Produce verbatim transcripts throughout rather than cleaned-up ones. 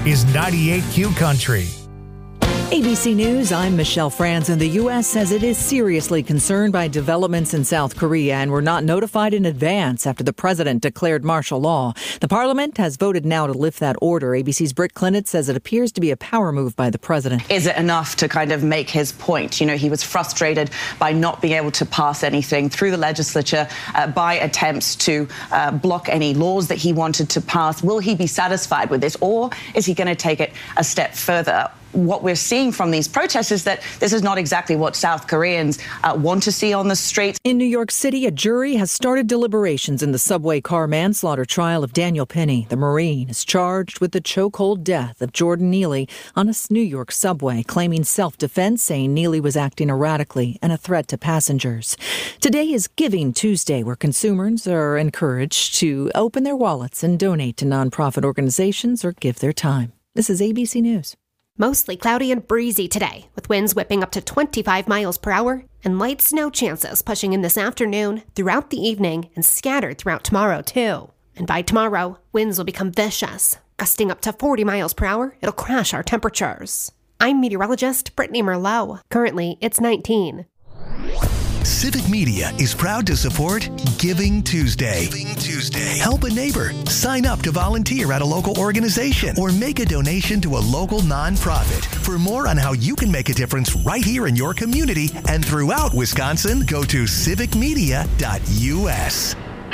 is ninety-eight Q Country. A B C News, I'm Michelle Franz, and the U S says it is seriously concerned by developments in South Korea and were not notified in advance after the president declared martial law. The parliament has voted now to lift that order. A B C's Britt Clinton says it appears to be a power move by the president. Is it enough to kind of make his point? You know, he was frustrated by not being able to pass anything through the legislature, uh, by attempts to uh, block any laws that he wanted to pass. Will he be satisfied with this, or is he going to take it a step further? What we're seeing from these protests is that this is not exactly what South Koreans uh, want to see on the streets. In New York City, a jury has started deliberations in the subway car manslaughter trial of Daniel Penny. The Marine is charged with the chokehold death of Jordan Neely on a New York subway, claiming self-defense, saying Neely was acting erratically and a threat to passengers. Today is Giving Tuesday, where consumers are encouraged to open their wallets and donate to nonprofit organizations or give their time. This is A B C News. Mostly cloudy and breezy today, with winds whipping up to twenty-five miles per hour and light snow chances pushing in this afternoon, throughout the evening, and scattered throughout tomorrow, too. And by tomorrow, winds will become vicious. Gusting up to forty miles per hour, it'll crash our temperatures. I'm meteorologist Brittany Merlot. Currently, it's nineteen. Civic Media is proud to support Giving Tuesday. Giving Tuesday. Help a neighbor. Sign up to volunteer at a local organization or make a donation to a local nonprofit. For more on how you can make a difference right here in your community and throughout Wisconsin, go to civic media dot u s.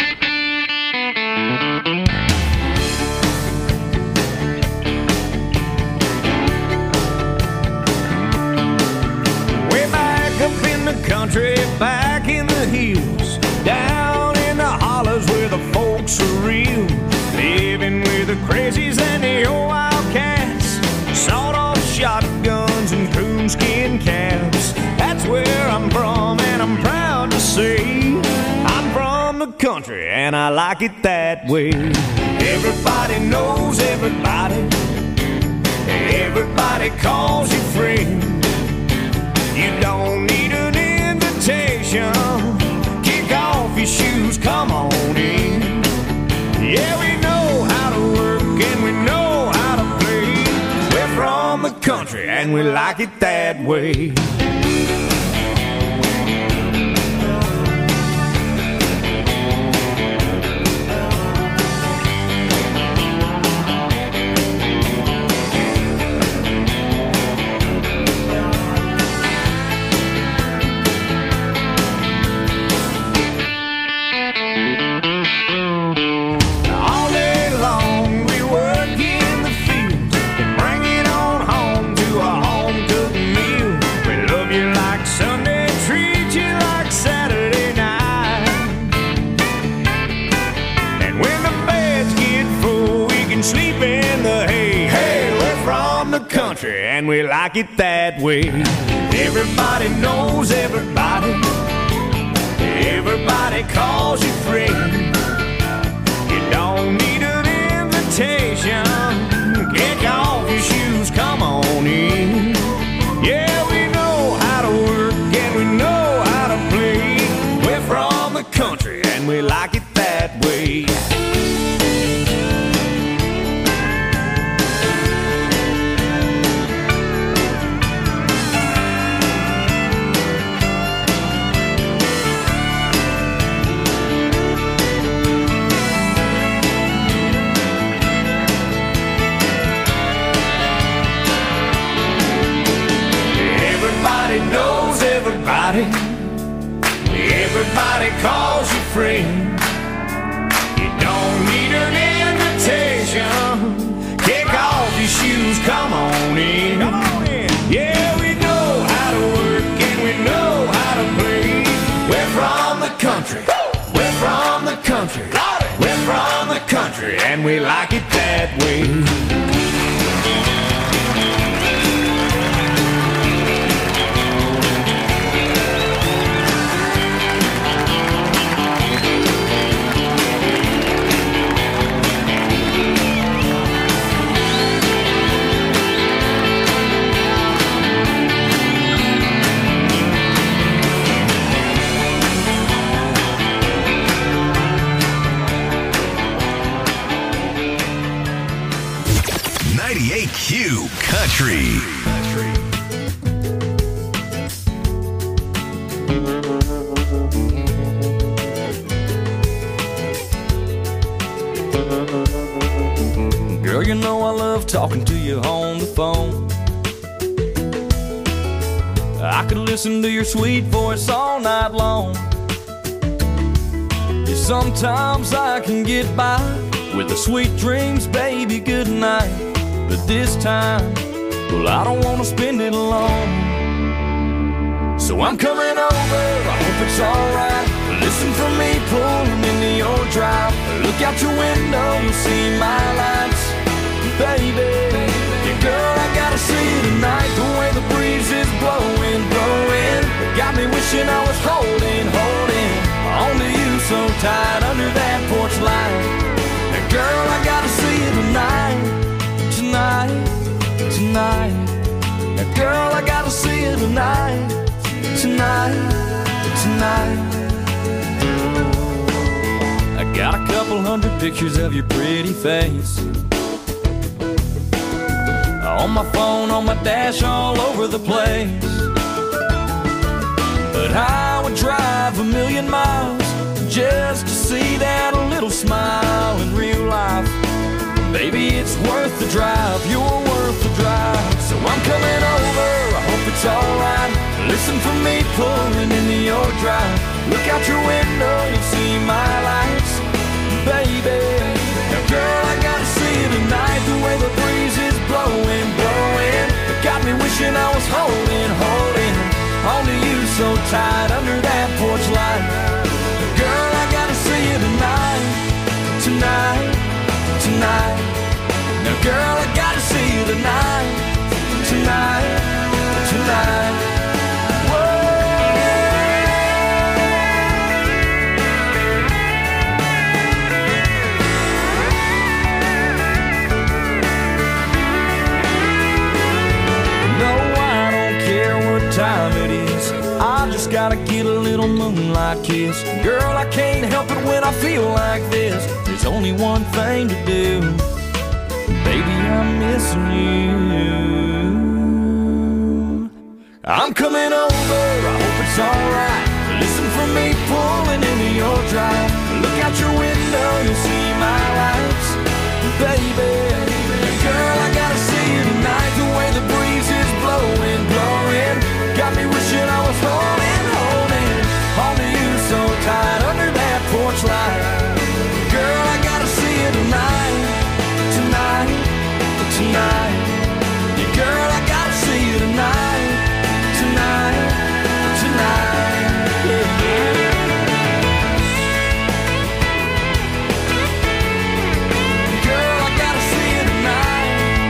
Country, back in the hills, down in the hollers where the folks are real, living with the crazies and the old wildcats, sawed-off shotguns and coonskin caps. That's where I'm from, and I'm proud to say I'm from the country, and I like it that way. Everybody knows everybody, everybody calls you friend. You don't need an invitation. Kick off your shoes, come on in. Yeah, we know how to work and we know how to play. We're from the country and we like it that way. And we like it that way. Everybody knows everybody, everybody calls you friend. You don't need an invitation. Kick off your shoes, come on in. Yeah, we know how to work and we know how to play. We're from the country and we like it that way. Knows everybody, everybody calls you friend. You don't need an invitation. Kick off your shoes, come on in. Come on in. Yeah, we know how to work and we know how to play. We're from the country, we're from the country, we're from the country, and we like it that way. Country. Girl, you know I love talking to you on the phone. I could listen to your sweet voice all night long. Yeah, sometimes I can get by with the sweet dreams, baby, good night. But this time, well, I don't want to spend it alone. So I'm coming over, I hope it's alright. Listen for me pulling into your drive. Look out your window, you'll see my lights. Baby, yeah, girl, I gotta see you tonight. The way the breeze is blowing, blowing, got me wishing I was holding, holding onto you so tight under that porch light. Now, girl, I gotta see you tonight, tonight, tonight. Now, girl, I gotta see you tonight, tonight, tonight. I got a couple hundred pictures of your pretty face on my phone, on my dash, all over the place. But I would drive a million miles just to see that little smile in real life. Baby, it's worth the drive, you're worth the drive. So I'm coming over, I hope it's alright. Listen for me pulling into your drive. Look out your window, you'll see my lights. Baby, now girl, I gotta see you tonight. The way the breeze is blowing, blowing, it got me wishing I was holding, holding onto you so tight under that porch light. Girl, I gotta see you tonight, tonight, tonight. Now girl, I gotta see you tonight, tonight, tonight. Time it is, I just gotta get a little moonlight kiss. Girl, I can't help it when I feel like this. There's only one thing to do, baby, I'm missing you. I'm coming over, I hope it's alright. Listen for me pulling into your drive. Look out your window, you'll see my lights. Baby, girl, I gotta see you tonight. The way the breeze is blowing, blowing, got me wishing I was holding, holding onto you so tight under that porch light. Girl, I gotta see you tonight, tonight, tonight. Yeah, girl, I gotta see you tonight, tonight, tonight. Yeah, yeah. Girl, I gotta see you tonight.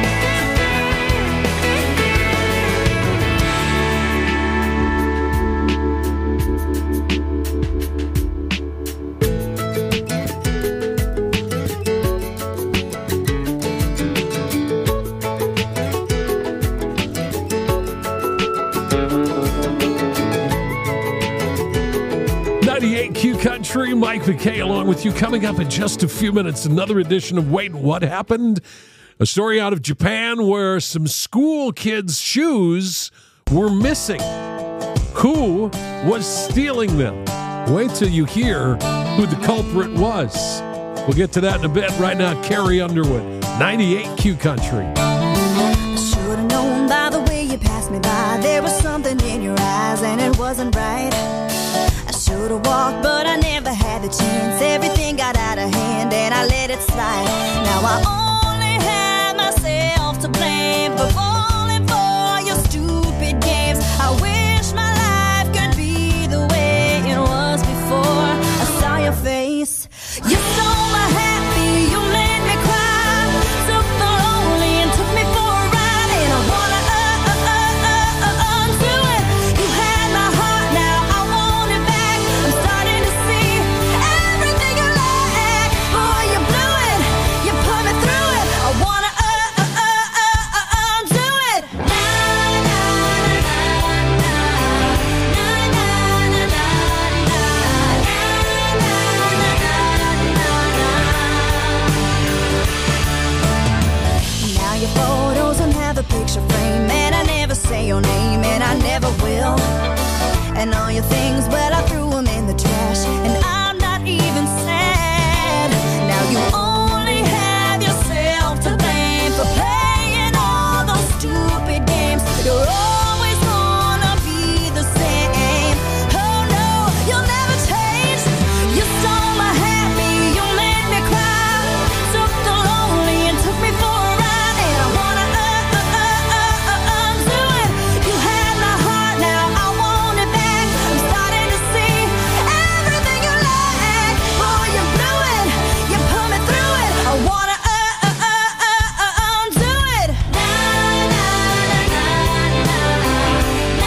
ninety-eight Q Country, Mike McKay along with you. Coming up in just a few minutes, another edition of Wait, What Happened? A story out of Japan where some school kids' shoes were missing. Who was stealing them? Wait till you hear who the culprit was. We'll get to that in a bit. Right now, Carrie Underwood, ninety-eight Q Country. I should have known by the way you passed me by. There was something in your eyes and it wasn't right. I should have walked, but I never had the chance. Everything got out of hand and I let it slide. Now I only have myself to blame for falling for your stupid games. I wish my life could be the way it was before I saw your face. You stole my happy, you made me cry. Took the lonely and took me for a ride. And I wanna uh, uh, uh, uh, uh, undo it. You had my heart, now I want it back. I'm starting to see everything you lack. Boy, you blew it, you put me through it. I wanna uh, uh, uh, uh, uh, undo it. Na, na, na, na, na, na, na, na, na, na, na, na, na, na. your things, well, I threw them in the trash, and I'm not even sad. Now you only have yourself to blame for playing all those stupid games. You're always gonna be the same. Oh no, you'll never change. You stole my happy, you made me cry. Took the lonely and took me for a ride, and I wanna uh, uh, uh, uh, uh, undo it. You had my heart, now I want it back. I'm starting to see everything you like. Oh, you blew it, you put me through it. I wanna uh, uh, uh, uh, uh, undo it. Na, na, na, na, na, na,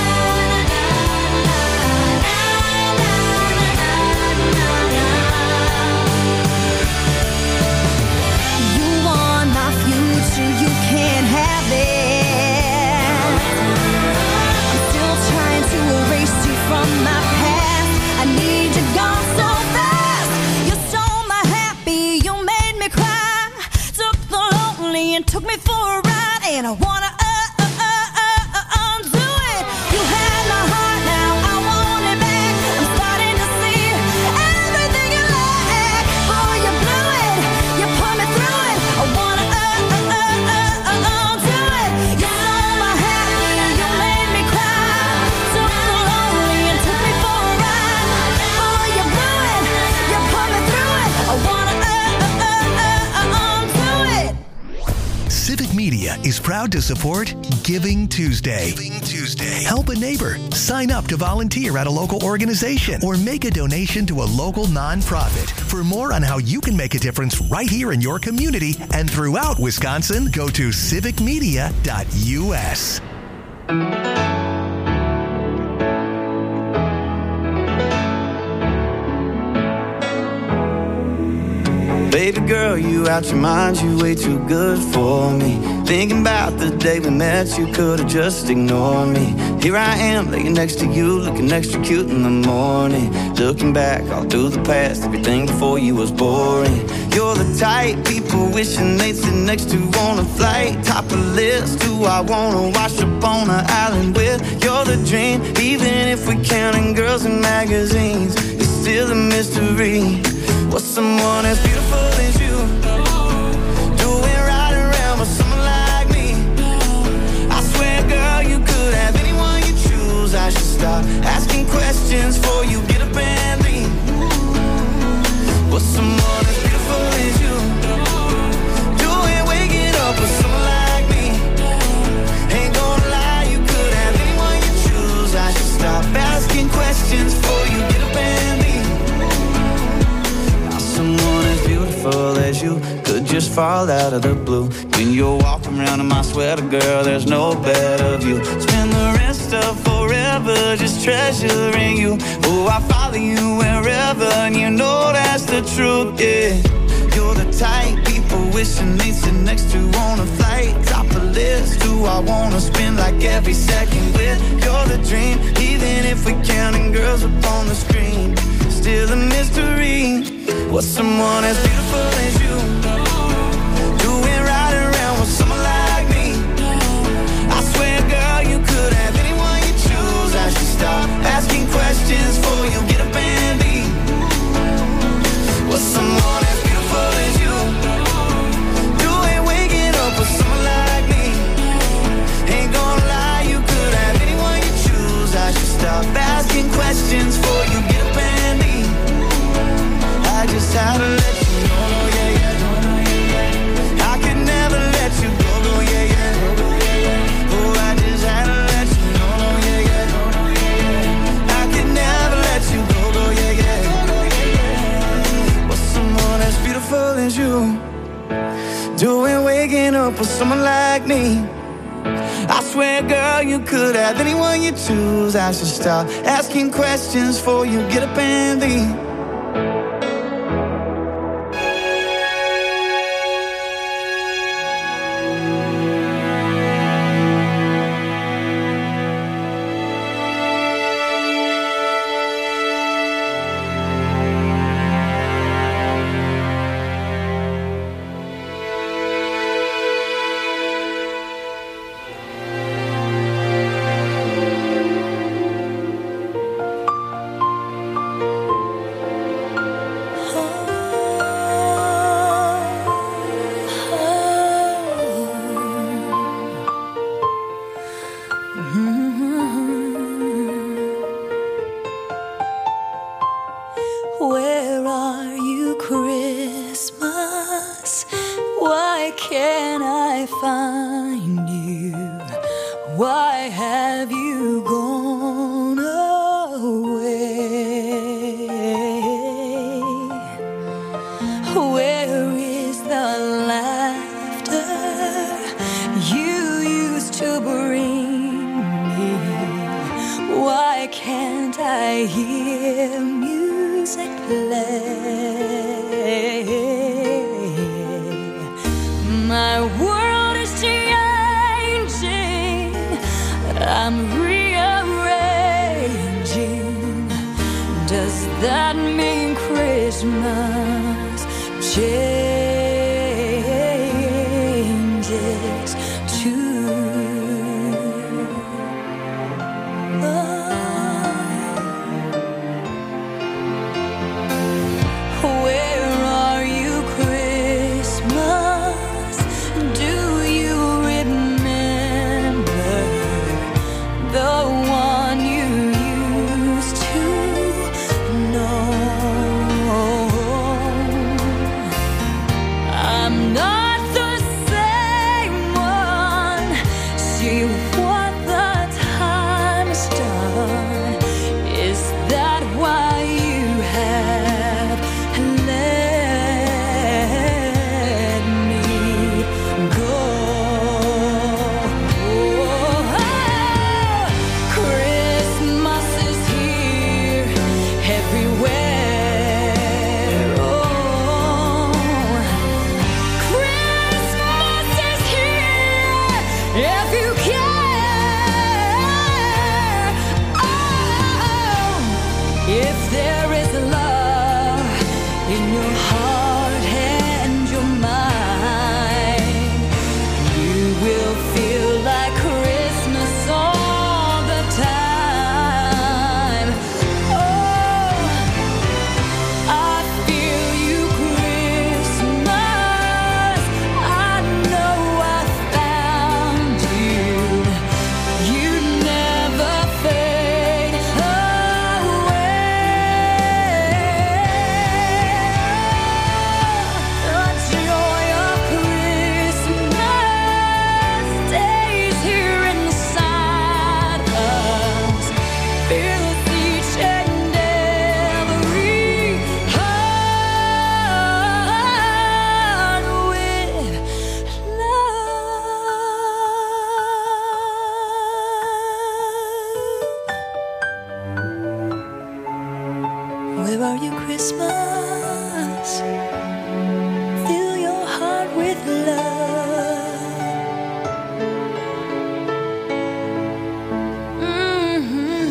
You want my future, you can't have it. I'm still trying to erase you from my past. I need you gone so fast. You stole my happy, you made me cry. Took the lonely and took me for a ride, and I wanna uh, uh, uh, uh, uh, undo it. You had my heart, now I want it back. I'm starting to see everything you like. Oh, you blew it, you put me through it. I wanna uh, uh, uh, uh, uh, undo it. You stole my happy, you made me cry. Took the lonely and took me for a ride. Oh, you blew it, you put me through it. I wanna uh, uh, uh, uh, uh, undo it. Civic Media is proud to support Giving Tuesday. Giving Tuesday. Help a neighbor. Sign up to volunteer at a local organization or make a donation to a local nonprofit. For more on how you can make a difference right here in your community and throughout Wisconsin, go to civic media dot U S. Baby girl, you out your mind, you way too good for me. Thinking about the day we met, you could've just ignored me. Here I am, laying next to you, looking extra cute in the morning. Looking back all through the past, everything before you was boring. You're the type people wishing they'd sit next to on a flight. Top of the list, who I wanna wash up on an island with. You're the dream, even if we're counting girls in magazines. It's still a mystery. What's someone as beautiful as you doing right around with someone like me? I swear, girl, you could have anyone you choose. I should stop asking questions before you get up and leave. What's someone as beautiful as you doing, waking up with someone like me? Ain't gonna lie, you could have anyone you choose. I should stop asking questions before you get up and leave. Someone as beautiful as you could just fall out of the blue. When you're walking around in my sweater, girl, there's no better view. Spend the rest of forever just treasuring you. Oh, I follow you wherever, and you know that's the truth, yeah. You're the type people wishing they'd sit next to on a flight. Top of the list, who I wanna spend like every second with. You're the dream, even if we're counting girls up on the screen. Still a mystery. What's someone as beautiful as you doing right around with someone like me? I swear, girl, you could have anyone you choose. I should stop asking questions before you get up and leave. What's someone as beautiful as you doing, waking up with someone like me? Ain't gonna lie, you could have anyone you choose. I should stop asking questions before you get up and leave. I just had to let you know, no, yeah, yeah. I could never let you go, no, yeah, yeah. Oh, I just had to let you know, no, yeah, yeah. I could never let you go, no, yeah, yeah. What's someone as beautiful as you doing, waking up with someone like me? I swear, girl, you could have anyone you choose. I should stop asking questions before you get up and leave. Where is the laughter you used to bring me? Why can't I hear music play? My world is changing, I'm rearranging. Does that mean Christmas changes too? Oh. Where are you, Christmas? Do you remember the one you used to know? I'm not the same one. See what the time's done. Is that why you have let me go? Christmas is here everywhere. Oh, Christmas is here if you care. Oh, if there is love in your heart and your mind, you will feel like Christmas all the time. Oh, I feel you, Christmas. I know I found you. You never fade away. The joy of Christmas stays here inside us. Fills each and every heart with love. Where are you, Christmas? Fill your heart with love. Mhm.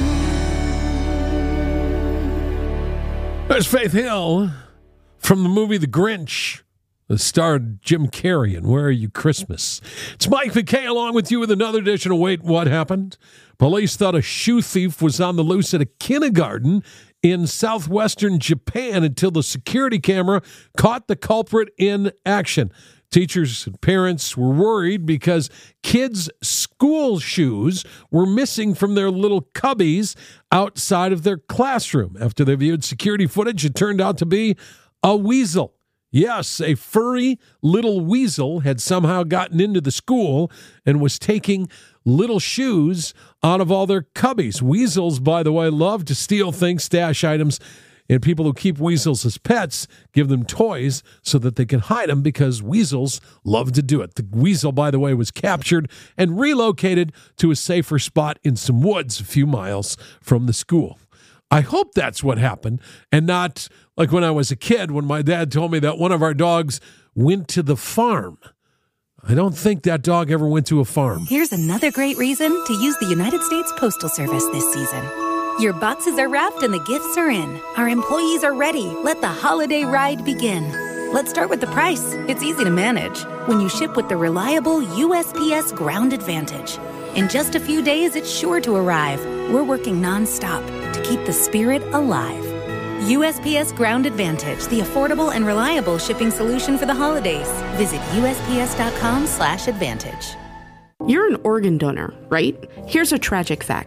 There's Faith Hill from the movie The Grinch, that starred Jim Carrey in Where Are You, Christmas? It's Mike McKay along with you with another edition of Wait, What Happened? Police thought a shoe thief was on the loose at a kindergarten in southwestern Japan until the security camera caught the culprit in action. Teachers and parents were worried because kids' school shoes were missing from their little cubbies outside of their classroom. After they viewed security footage, it turned out to be a weasel. Yes, a furry little weasel had somehow gotten into the school and was taking little shoes out of all their cubbies. Weasels, by the way, love to steal things, stash items, and people who keep weasels as pets give them toys so that they can hide them because weasels love to do it. The weasel, by the way, was captured and relocated to a safer spot in some woods a few miles from the school. I hope that's what happened and not like when I was a kid when my dad told me that one of our dogs went to the farm. I don't think that dog ever went to a farm. Here's another great reason to use the United States Postal Service this season. Your boxes are wrapped and the gifts are in. Our employees are ready. Let the holiday ride begin. Let's start with the price. It's easy to manage when you ship with the reliable U S P S Ground Advantage. In just a few days, it's sure to arrive. We're working nonstop to keep the spirit alive. U S P S Ground Advantage, the affordable and reliable shipping solution for the holidays. Visit U S P S dot com slash advantage. You're an organ donor, right? Here's a tragic fact. A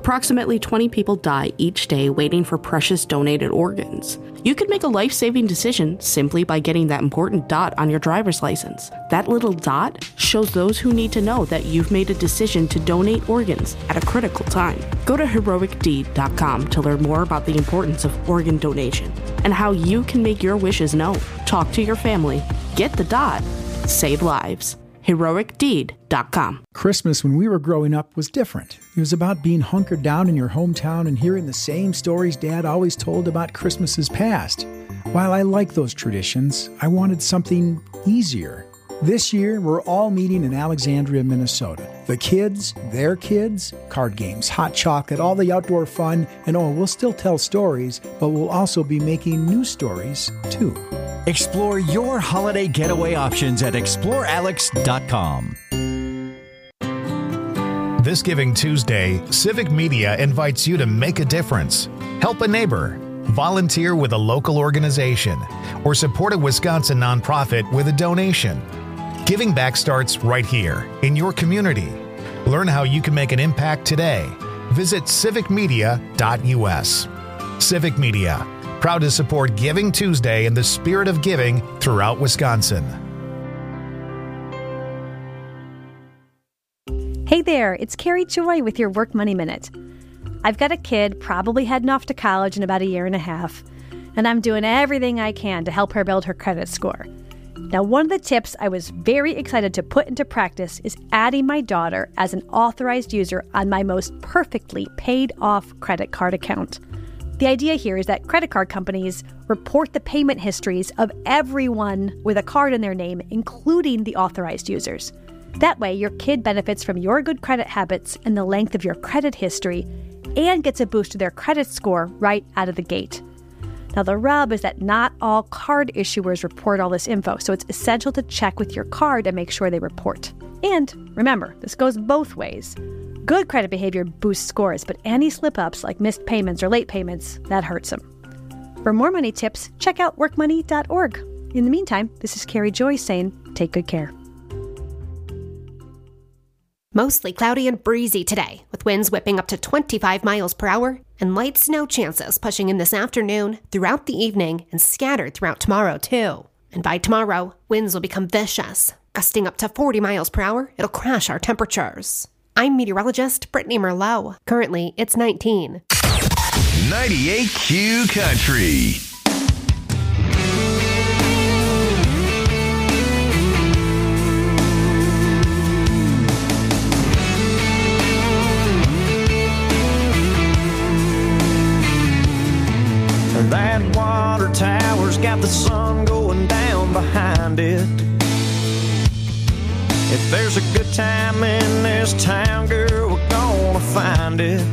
Approximately twenty people die each day waiting for precious donated organs. You could make a life-saving decision simply by getting that important dot on your driver's license. That little dot shows those who need to know that you've made a decision to donate organs at a critical time. Go to heroic deed dot com to learn more about the importance of organ donation and how you can make your wishes known. Talk to your family, get the dot, save lives. heroic deed dot com. Christmas when we were growing up was different. It was about being hunkered down in your hometown and hearing the same stories Dad always told about Christmases past. While I like those traditions, I wanted something easier. This year, we're all meeting in Alexandria, Minnesota. The kids, their kids, card games, hot chocolate, all the outdoor fun, and oh, we'll still tell stories, but we'll also be making new stories, too. Explore your holiday getaway options at explore alex dot com. This Giving Tuesday, Civic Media invites you to make a difference. Help a neighbor, volunteer with a local organization, or support a Wisconsin nonprofit with a donation. Giving back starts right here, in your community. Learn how you can make an impact today. Visit civic media dot u s. Civic Media, proud to support Giving Tuesday in the spirit of giving throughout Wisconsin. Hey there, it's Carrie Joy with your Work Money Minute. I've got a kid probably heading off to college in about a year and a half, and I'm doing everything I can to help her build her credit score. Now, one of the tips I was very excited to put into practice is adding my daughter as an authorized user on my most perfectly paid-off credit card account. The idea here is that credit card companies report the payment histories of everyone with a card in their name, including the authorized users. That way, your kid benefits from your good credit habits and the length of your credit history and gets a boost to their credit score right out of the gate. Now, the rub is that not all card issuers report all this info, so it's essential to check with your card and make sure they report. And remember, this goes both ways. Good credit behavior boosts scores, but any slip-ups like missed payments or late payments, that hurts them. For more money tips, check out work money dot org. In the meantime, this is Carrie Joy saying, take good care. Mostly cloudy and breezy today, with winds whipping up to twenty-five miles per hour and light snow chances pushing in this afternoon, throughout the evening, and scattered throughout tomorrow, too. And by tomorrow, winds will become vicious, gusting up to forty miles per hour. It'll crash our temperatures. I'm meteorologist Brittany Merlot. Currently, it's nineteen. ninety-eight Q Country. That water tower's got the sun going down behind it. If there's a good time in this town, girl, we're gonna find it.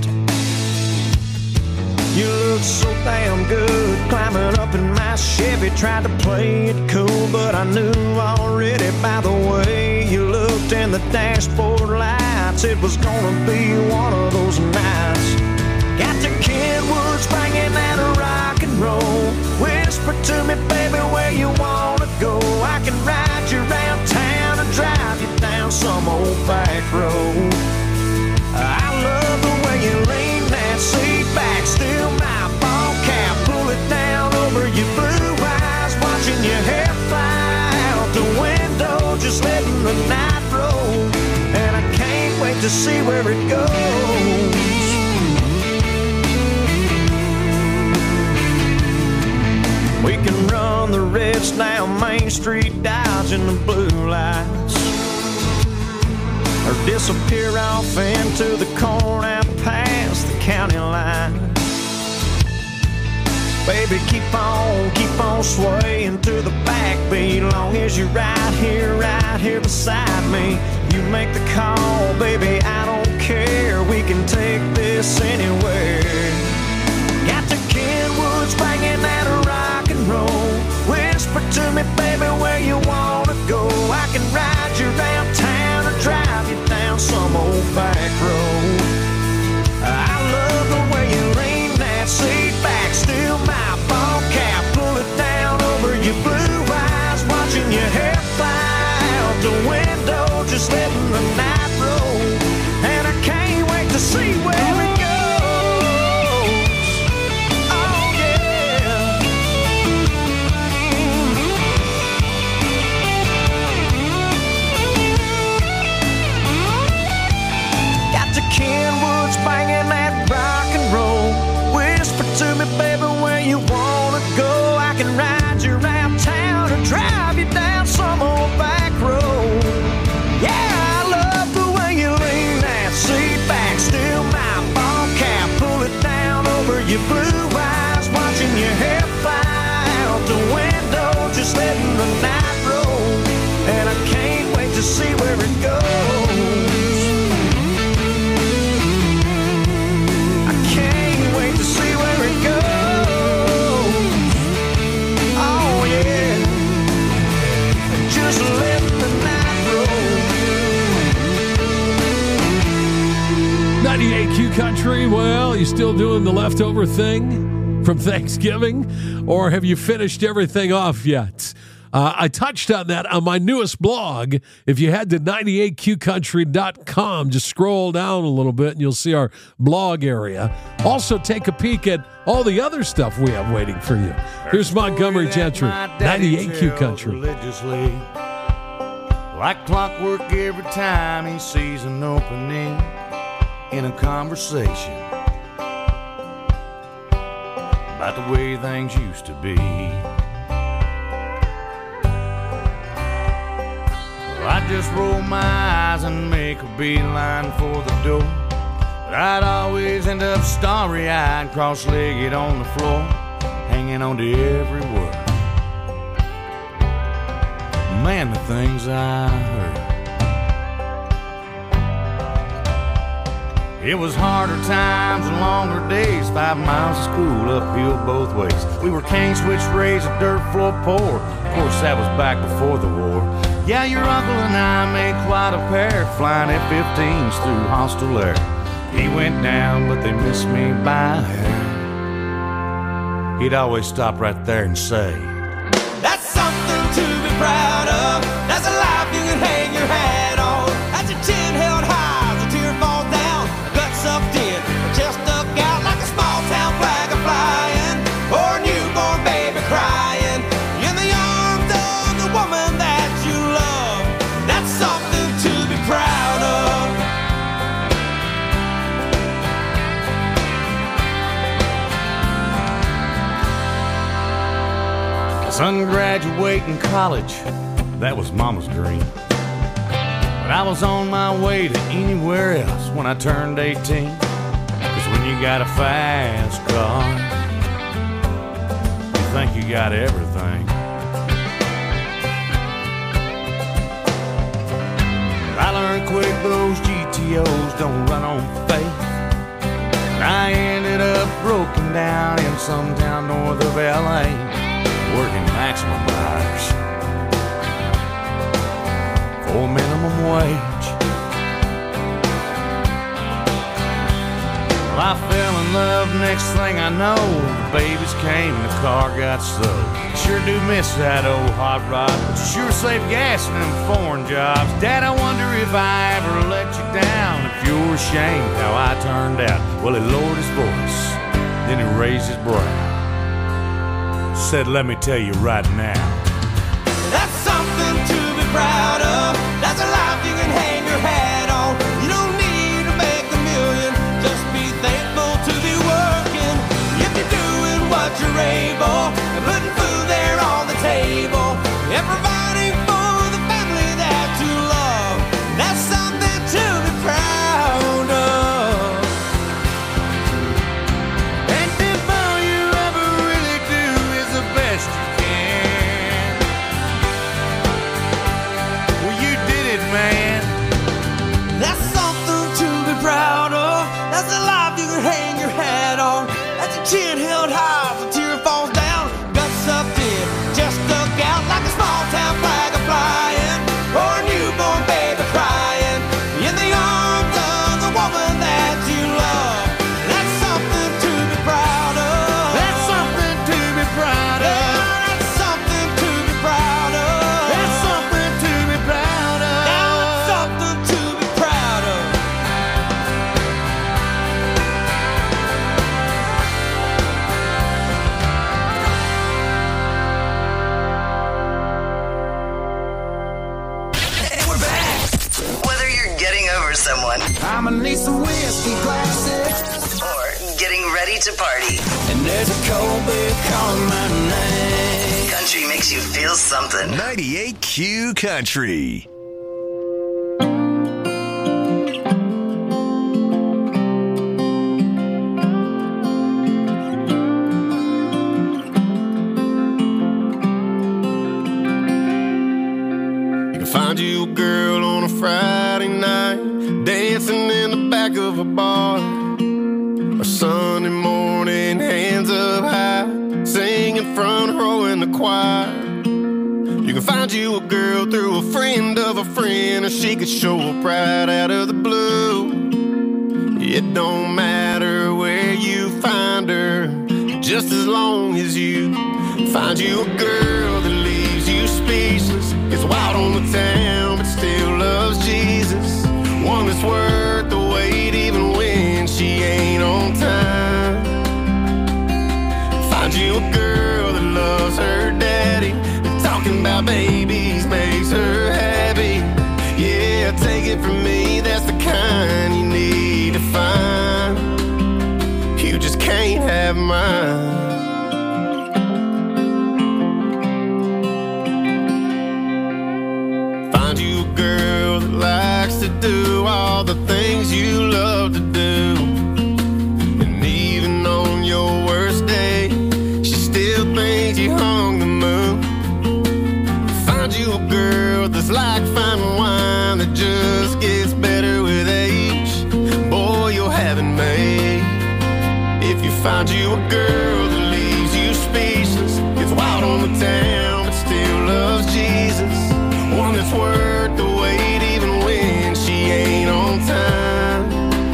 You look so damn good climbing up in my Chevy. Tried to play it cool, but I knew already by the way you looked in the dashboard lights it was gonna be one of those nights. Got the Kenwoods bringing that rock and roll. Whisper to me, baby, where you wanna go. I can ride you around town and drive you down some old back road. I love the way you lean that seat back, steal my ball cap, pull it down over your blue eyes, watching your hair fly out the window, just letting the night roll. And I can't wait to see where it goes. We can run the reds down Main Street, dodging the blue lights, or disappear off into the corn out past the county line. Baby, keep on, keep on swaying to the backbeat, long as you're right here, right here beside me. You make the call, baby, I don't care. We can take this anywhere. Got the Kenwoods banging that rock and roll. Whisper to me, baby, where you wanna go. I can ride you around town or drive you down some old back road. I love the way you lean that seat back, steal my ball cap, pull it down over your blue eyes, watching your hair fly out the window, just letting the night roll. And I can't wait to see where it goes. Country. Well, you still doing the leftover thing from Thanksgiving, or have you finished everything off yet? Uh, I touched on that on my newest blog. If you head to ninety-eight Q country dot com, just scroll down a little bit and you'll see our blog area. Also, take a peek at all the other stuff we have waiting for you. Here's Montgomery Gentry, ninety-eight Q Country. Religiously, like clockwork every time he sees an opening in a conversation about the way things used to be. Well, I just roll my eyes and make a beeline for the door, but I'd always end up starry-eyed, cross-legged on the floor, hanging on to every word. Man, the things I heard. It was harder times and longer days, five miles of school uphill both ways. We were cane switch raised, a dirt floor poor. Of course, that was back before the war. Yeah, your uncle and I made quite a pair, flying F fifteens through hostile air. He went down, but they missed me by a hair. He'd always stop right there and say, "That's something to be proud of. That's a life you can hang your hat on. That's your chin held high as a tear falls down. Guts sucked in, chest stuck out like a small town flag a flying, or a newborn baby crying in the arms of the woman that you love. That's something to be proud of." Son graduating college, that was mama's dream. But I was on my way to anywhere else when I turned eighteen. Cause when you got a fast car, you think you got everything. I learned quick those G T Os don't run on faith. And I ended up broken down in some town north of L A, working maximum hours for minimum wage. Well, I fell in love, next thing I know, the babies came and the car got sold. Sure do miss that old hot rod, but you sure save gas in them foreign jobs. Dad, I wonder if I ever let you down, if you're ashamed how I turned out. Well, he lowered his voice, then he raised his brow, said, "Let me tell you right now, that's something to be proud of. That's a life you can hang your hat on. You don't need to make a million, just be thankful to be working. If you're doing what you're able, and putting food there on the table, and providing for the family that you love, that's something to be proud of." And if all you ever really do is the best you can, well, you did it, man. That's something to be proud of. That's a life you can hang your hat on. That's your chin held high as a tear falls down. Guts sucked in, just stuck out like a small town flag a flying, or a newborn baby crying in the arms of the woman that you love. That's something to be proud of. That's something to be proud of. Yeah, that's something to be proud of. That's something to be proud of. Now it's something to be proud of. And we're back. Whether you're getting over someone, I'ma need some whiskey glasses, or getting ready to party, and there's a cold beer calling my name. country makes you feel something. ninety-eight Q Country. You can find you a girl on a Friday night, dancing in the back of a bar, or Sunday morning, hands up high, singing front row in the choir. You can find you a girl through a friend of a friend, or she could show up right out of the blue. It don't matter just as long as you find you a girl that leaves you speechless, gets wild on the town but still loves Jesus, one that's worth the wait even when she ain't on time. Find you a girl that loves her daddy, and talking about babies makes her happy. Yeah, take it from me, that's the kind you need to find. You just can't have mine. Find you a girl that likes to do all the things you love to do, and even on your worst day, she still thinks you hung the moon. Find you a girl that's like fine wine that just gets better with age. Boy, you'll have it made. If you find you a girl that leaves you speechless, gets wild on the town but still loves Jesus, one that's worth the wait even when she ain't on time.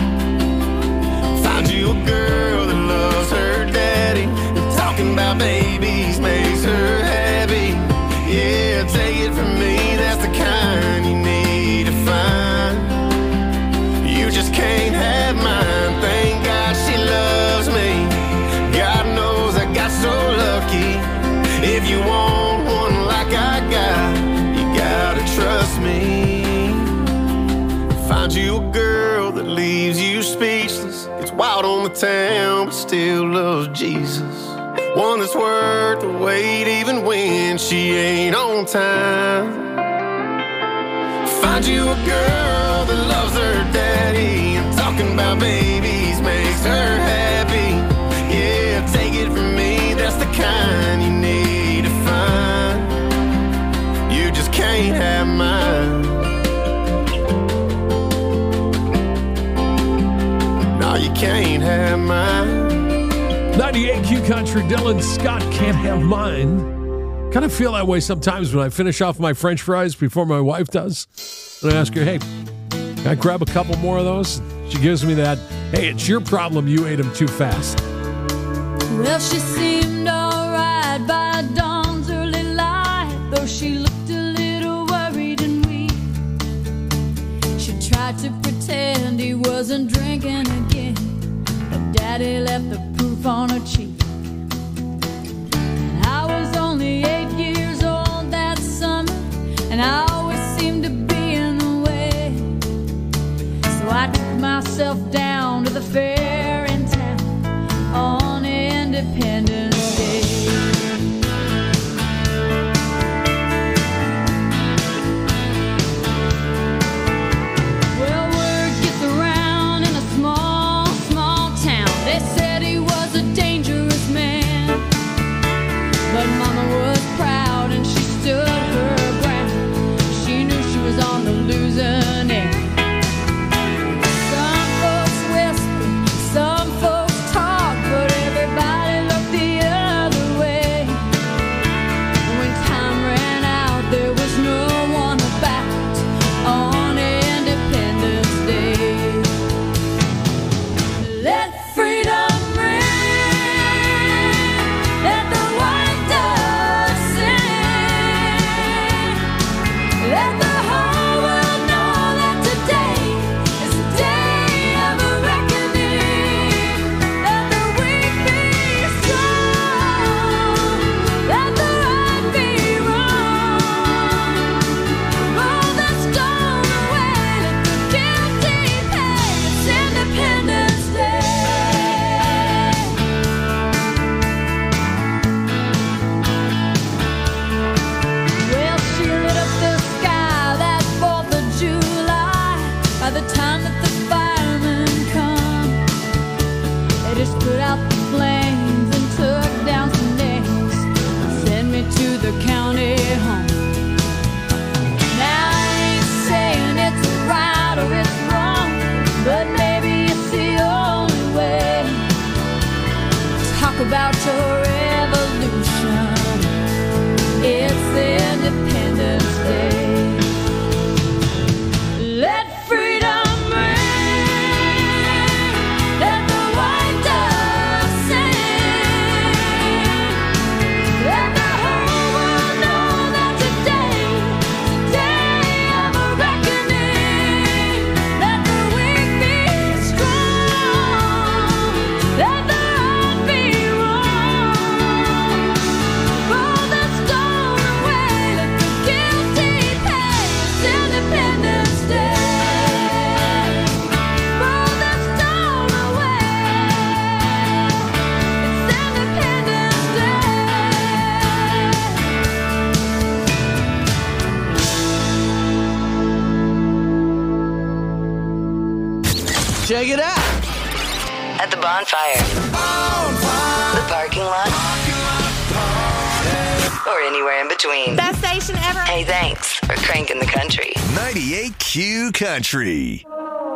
Find you a girl that loves her daddy, and talking about babies makes her happy. Yeah, take it from me, that's the kind you need to find. You just can't have mine. Thank God she loves me. God knows I got so lucky. If you want one like I got, you gotta trust me. Find you a girl that leaves you speechless, gets wild on the town but still loves Jesus, one that's worth the wait even when she ain't on time. Find you a girl that loves her daddy, and talking about babies makes her happy. Yeah, take it from me, that's the kind you need to find. You just can't have mine. No, you can't have mine. ninety-eight Q Country, Dylan Scott, Can't Have Mine. Kind of feel that way sometimes when I finish off my French fries before my wife does. And I ask her, hey, can I grab a couple more of those? She gives me that, hey, it's your problem, you ate them too fast. Well, she seemed alright by dawn's early light, though she looked a little worried and weak. She tried to pretend he wasn't drinking again, but Daddy left the proof on her cheek. And I was only eight years old that summer, and I always seemed to be in the way. So I took myself down to the fair in town on Independence Day. Well, word gets around in a small, small town. They said he was a dangerous man, but Mama was proud and she stood her ground. She knew she was on the losing end. Some folks Check it out. At the bonfire. Bonfire. The parking lot. Or anywhere in between. Best station ever. Hey, thanks for cranking the country. ninety-eight Q Country.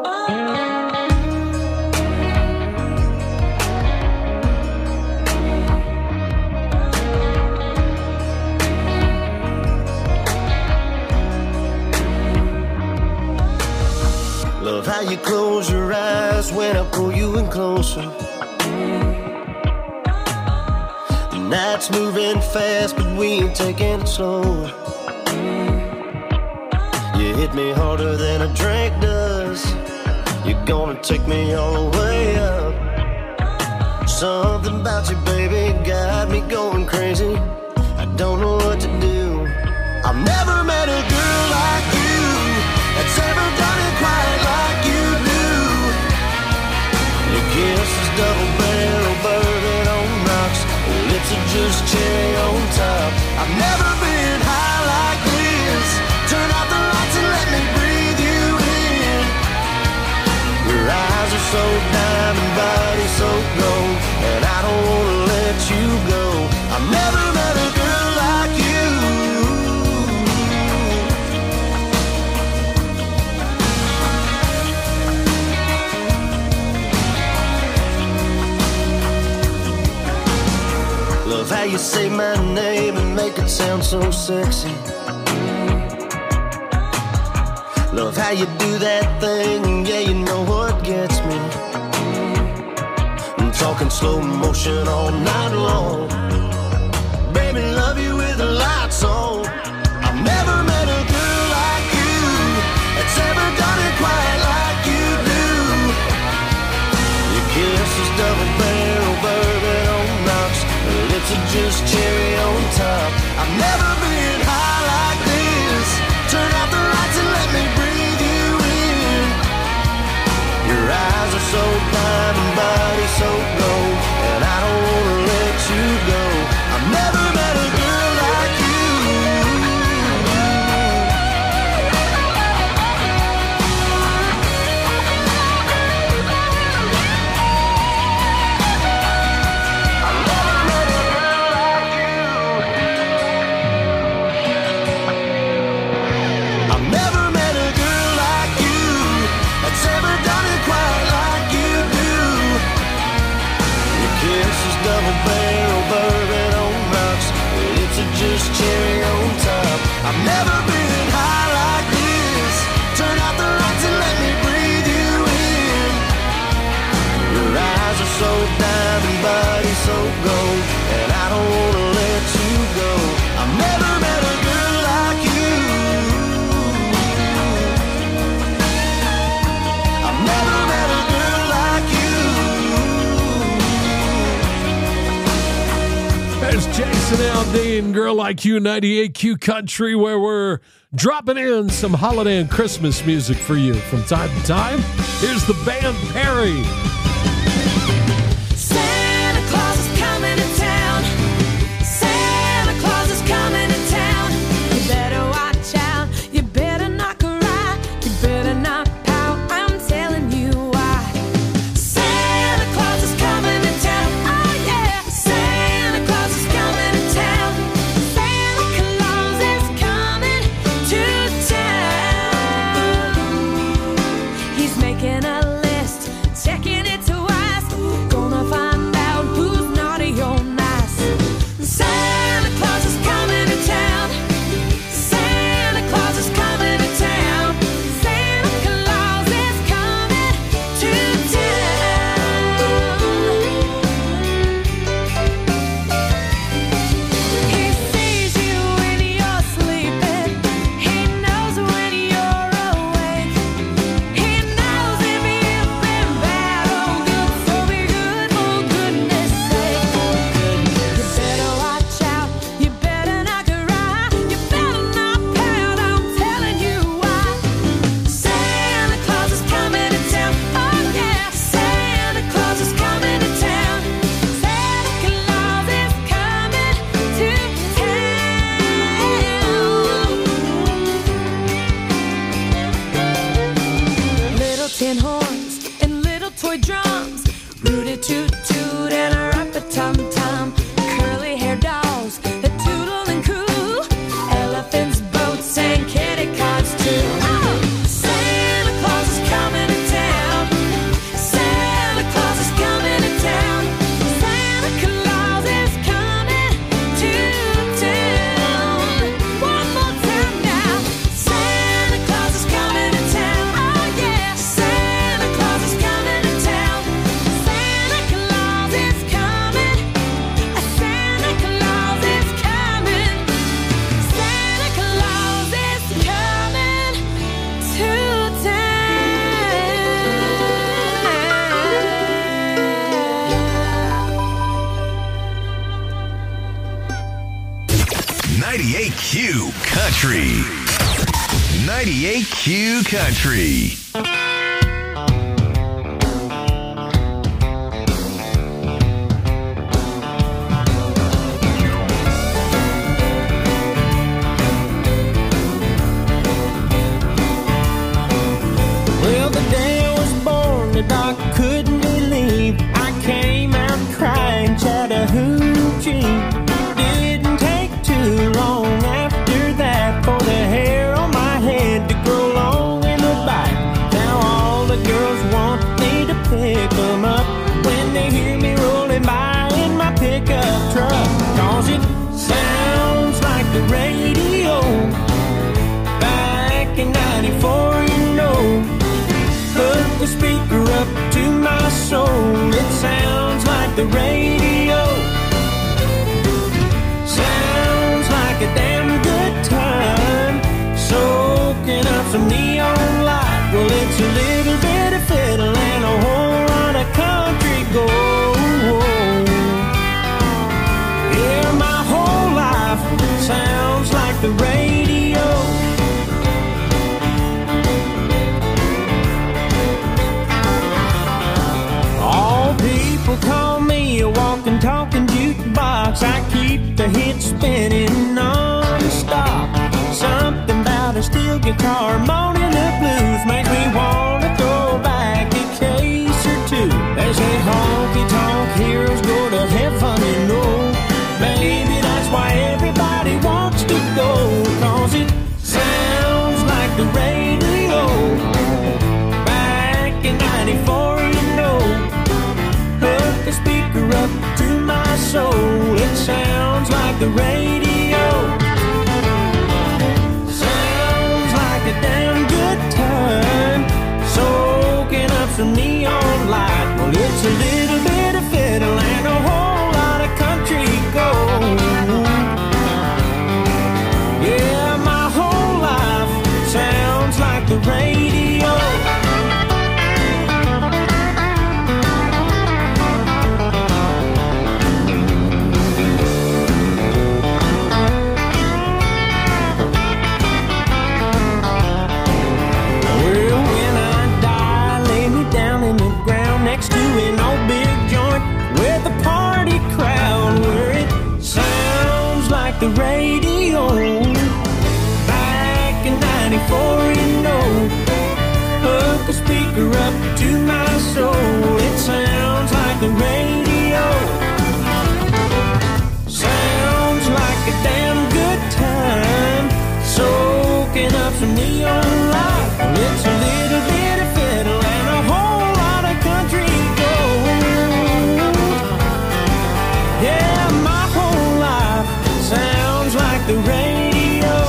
Love how you close your eyes when I pull you in closer. The night's moving fast, but we ain't taking it slow. You hit me harder than a drink does. You're gonna take me all the way up. Something about you, baby, got me going crazy. I don't know what to do. I've never met a girl like you that's ever done it quite like you do. Your kiss is double barrel, bourbon on rocks. Your lips are just cherry on top. I've never been high like this. Turn out the lights and let me breathe you in. Your eyes are so diamond, body so gold, and I don't wanna let you go. I've never met a girl like you. Love how you say my name and make it sound so sexy. Love how you do that thing, yeah, you know what gets me. I'm talking slow motion all night long. Baby, love you with the lights on. I've never met a girl like you that's ever done it quite like you do. Your kiss is double barrel, bourbon on rocks. Your lips are just cherry on top. I've never been high like this. Turn out the lights and let me breathe you in. Your eyes are so diamond, body so gold, and I don't wanna let you go. I've never met a girl like you. I've never met a girl like you that's ever done it quite like you do. Your kiss is double barrel, bourbon on rocks. Your lips are just cherry on top. I've never been high like this. Turn out the lights and let me breathe you in. Your eyes are so diamond, body so gold, and I don't wanna let you go. I've never met a girl like you. I've never met a girl like you. There's Jason Aldean, Girl Like You, ninety-eight Q Country, where we're dropping in some holiday and Christmas music for you from time to time. Here's the band Perry. Santa Claus is coming to town. Santa Claus is coming to town. You better watch out. You better not cry. You better not pout. I'm telling you why. Santa Claus is coming to town. Oh yeah. Santa Claus is coming to town. Santa Claus is coming to town. He's making a list, checking it Country. ninety-eight Q Country. Well, the day I was born, the doc couldn't believe I came out crying Chattahoochee. Didn't take too long after that for the hair on my head to grow long in the back. Now all the girls want me to pick them up when they hear me rolling by in my pickup truck. Cause it sounds like the radio back in ninety-four, you know. Put the speaker up to my soul. It sounds like the radio. Sounds like a damn good time. Soaking up some neon light. Well, it's a little bit of fiddle and a whole lot of country gold. Yeah, my whole life sounds like the radio. People call me a walking, talking jukebox. I keep the hits spinning non-stop. Something about a steel guitar moaning the blues makes me want to throw back a case or two. They say honky-tonk heroes go to heaven and no. Maybe that's why everybody wants to go. Cause it sounds like the radio back in ninety-four, you know. Hook the speaker up to my soul. It sounds like the radio. Sounds like a damn good time. Soaking up some neon light. Well, it's a little bit of fiddle and a whole lot of country gold. Yeah, my whole life sounds like the radio. Next to an old big joint with a party crowd where it sounds like the radio back in ninety-four, you know. Hook a speaker up to my soul. It sounds like the radio. Sounds like a damn good time. Soaking up some neon light. It's a little bit of fiddle and a whole country gold. Yeah, my whole life sounds like the radio.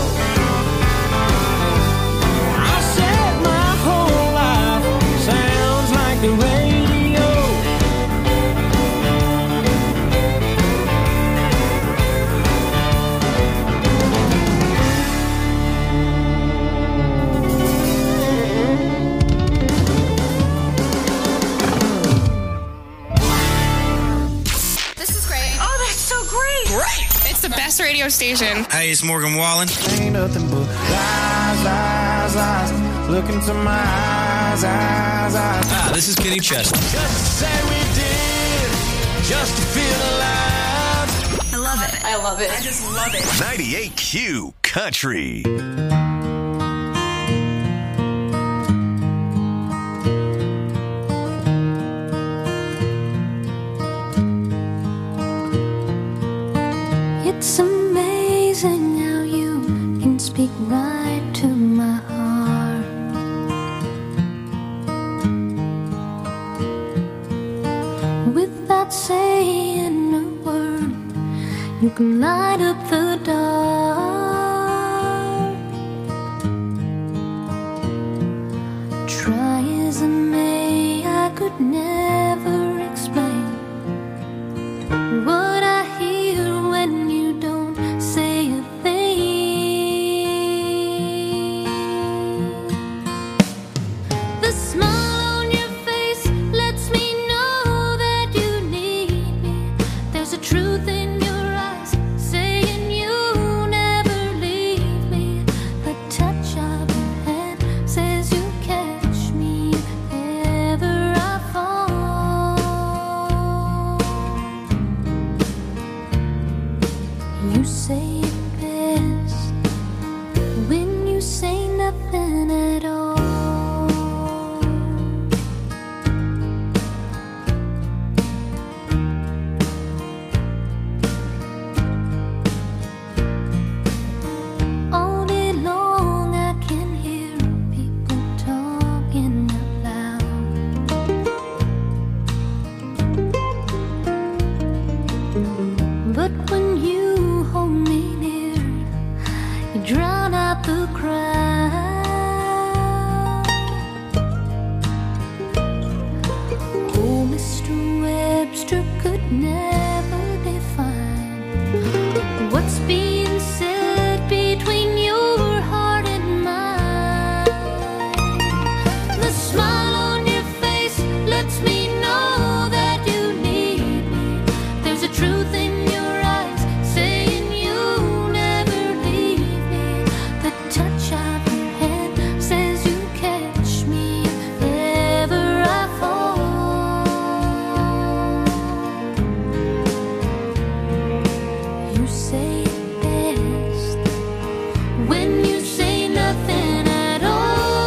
I said my whole life sounds like the radio. Best radio station. Hey, it's Morgan Wallen. Ain't nothing but lies, lies, lies. Look into my eyes, eyes, eyes. Ah, this is Kenny Chesney. Just to say we did, just to feel alive. I love it. I love it. I just love it. ninety-eight Q Country. It's amazing how you can speak right to my heart. Without saying a word, you can light up the dark. Try as I may, I could never explain what I hear when you don't say a thing. The smile on your face lets me know that you need me. There's a truth in your eyes saying you never nothing at all. All day long I can hear people talking out loud. But when you hold me near, you drown out the crowd. Oh, Mister Webster could never define what's being said between your heart and mine. The smile on your face lets me know that you need me. There's a truth in your eyes saying you'll never leave me. The touch of your hand says you catch me if ever I fall. You say it best when you say nothing at all.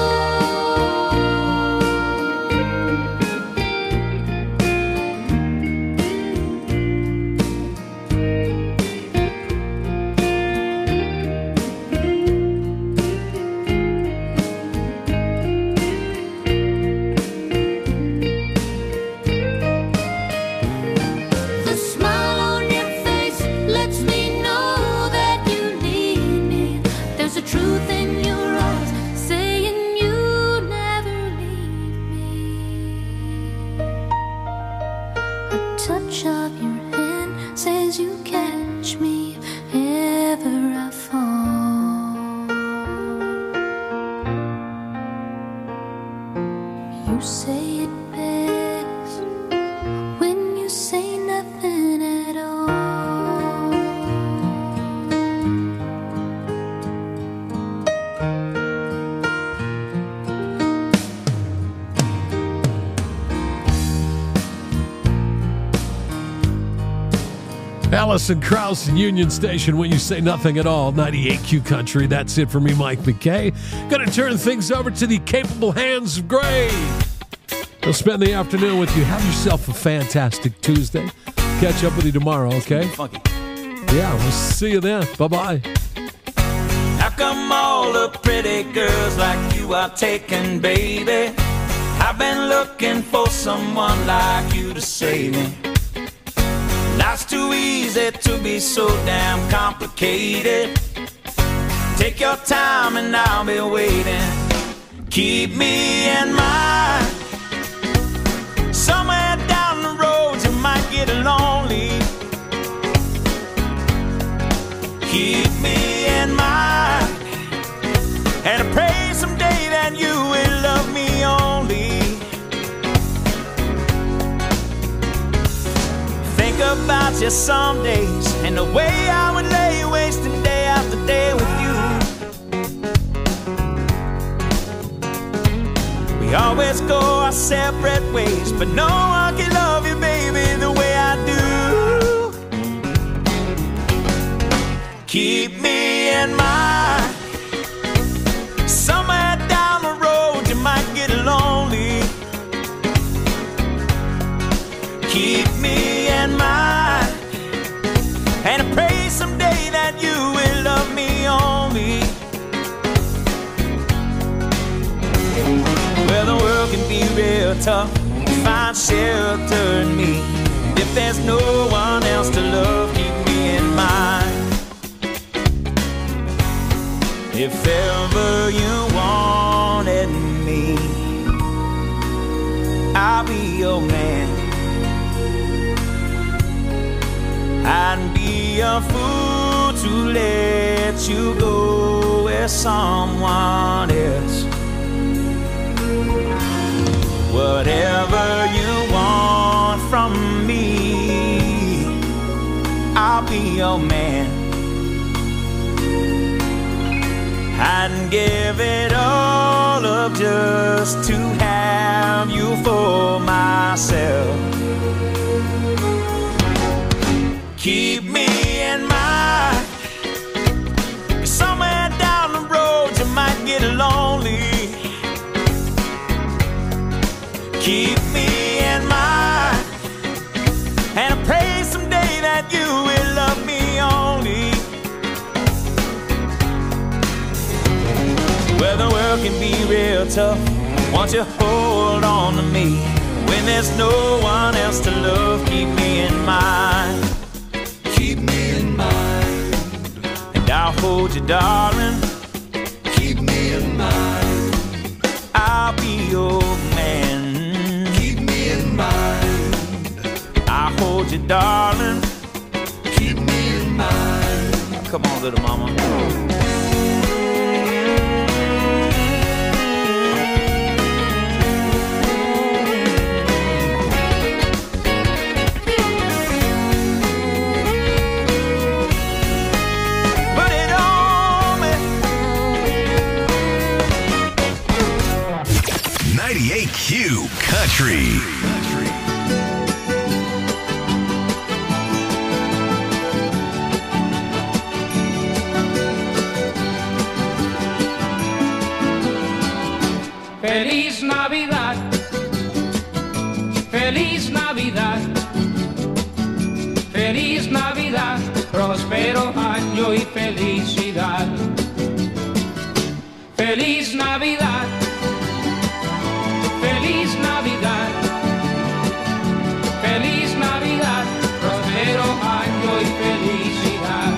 The smile on your face lets me know that you need me. There's a truth in your eyes saying you never leave me. A touch of your hand says you catch me if ever I fall. You say it best when you say nothing at all. Allison Krauss and Union Station, when you say nothing at all, ninety-eight Q Country. That's it for me, Mike McKay. Gonna turn things over to the capable hands of Gray. We'll spend the afternoon with you. Have yourself a fantastic Tuesday. Catch up with you tomorrow, okay? Funky. Yeah, we'll see you then. Bye-bye. How come all the pretty girls like you are taken, baby? I've been looking for someone like you to save me. Life's too easy to be so damn complicated. Take your time and I'll be waiting. Keep me in mind. Somewhere down the road you might get lonely. Keep me in mind. And I pray someday that you will love me only. Think about you some days and the way I would lay wasting day after day with you. We always go our separate ways, but no one can love you, baby, the way I do. Keep me in mind. Somewhere down the road you might get lonely. Keep me in mind. And I pray someday that you will love me only. Well, the world can be real tough. Find shelter in me. If there's no one else to love, keep me in mind. If ever you wanted me, I'll be your man. I'd be a fool to let you go with someone else. Whatever you want from me, I'll be your man. I'd give it all up just to have you for myself. Keep me in mind. Somewhere down the road you might get along. keep me in mind. And I pray someday that you will love me only. Well, the world can be real tough. Won't you hold on to me? When there's no one else to love, keep me in mind. Keep me in mind. And I'll hold you, darling. Keep me in mind. I'll be your man. Keep me in mind. I'll hold you, darling. Keep me in mind. Come on, little mama. ninety-eight Q Country. Feliz Navidad, Feliz Navidad, Feliz Navidad, próspero año y felicidad. Feliz Navidad, Feliz Navidad, Feliz Navidad, próspero año y felicidad.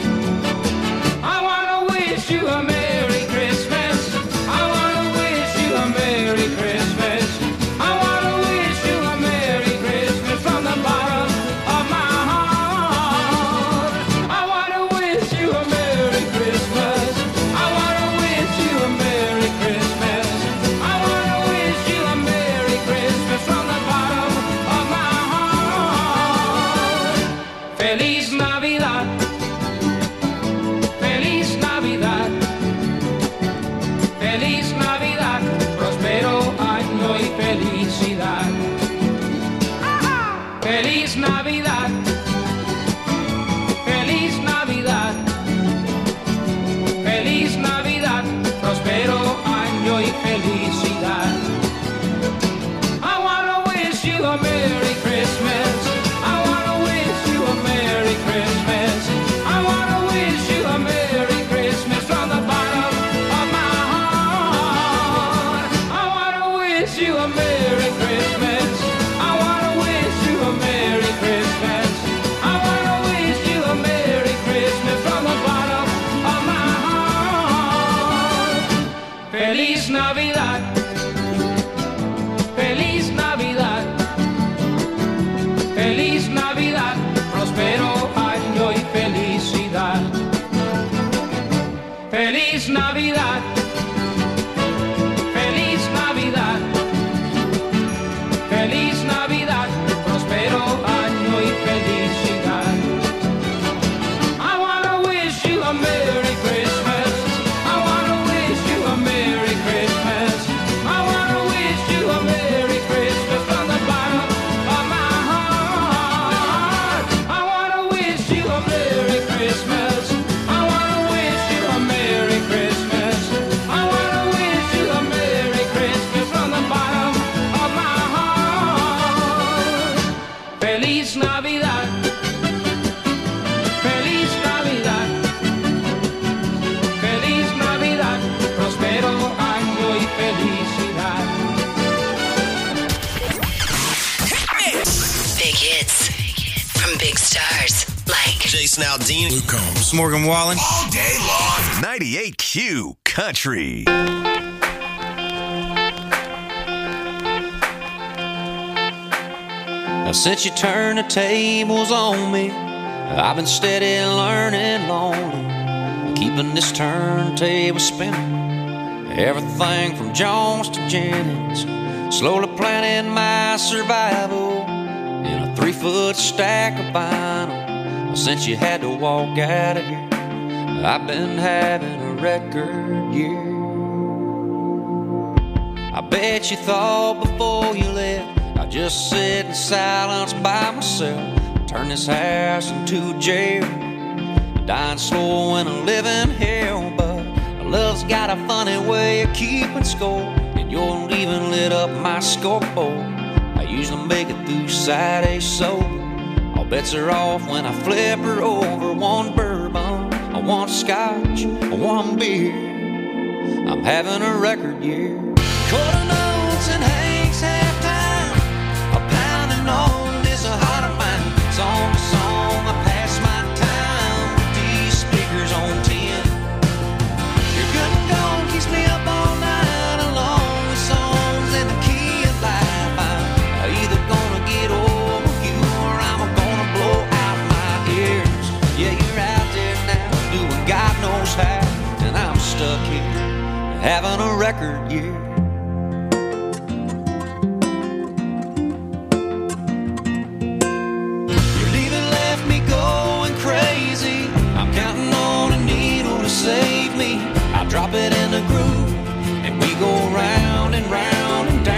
I wanna wish you a Merry Christmas. I wanna wish you a Merry Christmas. I wanna wish you a Merry Christmas from the bottom of my heart. I wanna wish you a Merry Christmas. I wanna wish you a Merry Christmas. I wanna wish you a Merry Christmas from the bottom of my heart. Feliz Navidad, Feliz Navidad, Feliz Navidad, próspero año y felicidad. Feliz Navidad, Feliz Navidad, Feliz Navidad, próspero año y felicidad. I wanna wish you a Merry Christmas. I wanna wish you a Merry Christmas. I wanna wish you a Merry Christmas from the bottom of my heart. I wanna wish you a Merry Christmas. I wanna wish you a Merry Christmas. I wanna wish you a Merry Christmas from the bottom of my heart. Feliz Navidad, Feliz Navidad, Feliz Navidad, próspero año y felicidad. Feliz Navidad, Feliz Navidad, Feliz Navidad, próspero año y felicidad. I wanna wish you a Merry Christmas. I wanna wish you a Merry Christmas. I wanna wish you a Merry Christmas from the bottom of my heart. I wanna wish you a Merry Christmas. I wanna wish you a Merry Christmas. I wanna wish you a Merry Christmas from the bottom of my heart. Feliz Navidad, Feliz Navidad, Feliz Navidad, próspero año y felicidad. Big hits from big stars like Jason Aldean, Luke Combs, Morgan Wallen. All day long. ninety-eight Q Country. Now, since you turned the tables on me, I've been steady learning lonely, keeping this turntable spinning. Everything from Jones to Jennings, slowly planning my survival in a three-foot stack of vinyl. Since you had to walk out of here, I've been having a record year. I bet you thought before you left I'd just sit in silence by myself, turn this house into jail, dying slow in a living hell. But love's got a funny way of keeping score, and You ain't even lit up my scoreboard. I usually make it through Saturday sober. All bets are off when I flip her over. One bourbon, I want scotch, I want beer. I'm having a record year. Quarter notes and Hank's halftime. A pounding on this a heart of mine. Song to song, I pass my time with these speakers on ten. Your good and gold keeps me up all night, along with songs in the key of life. I'm either gonna get over you or I'm gonna blow out my ears. Yeah, you're out there now, doing God knows how, and I'm stuck here, having a record year. Your leaving left me going crazy. I'm counting on a needle to save me. I drop it in the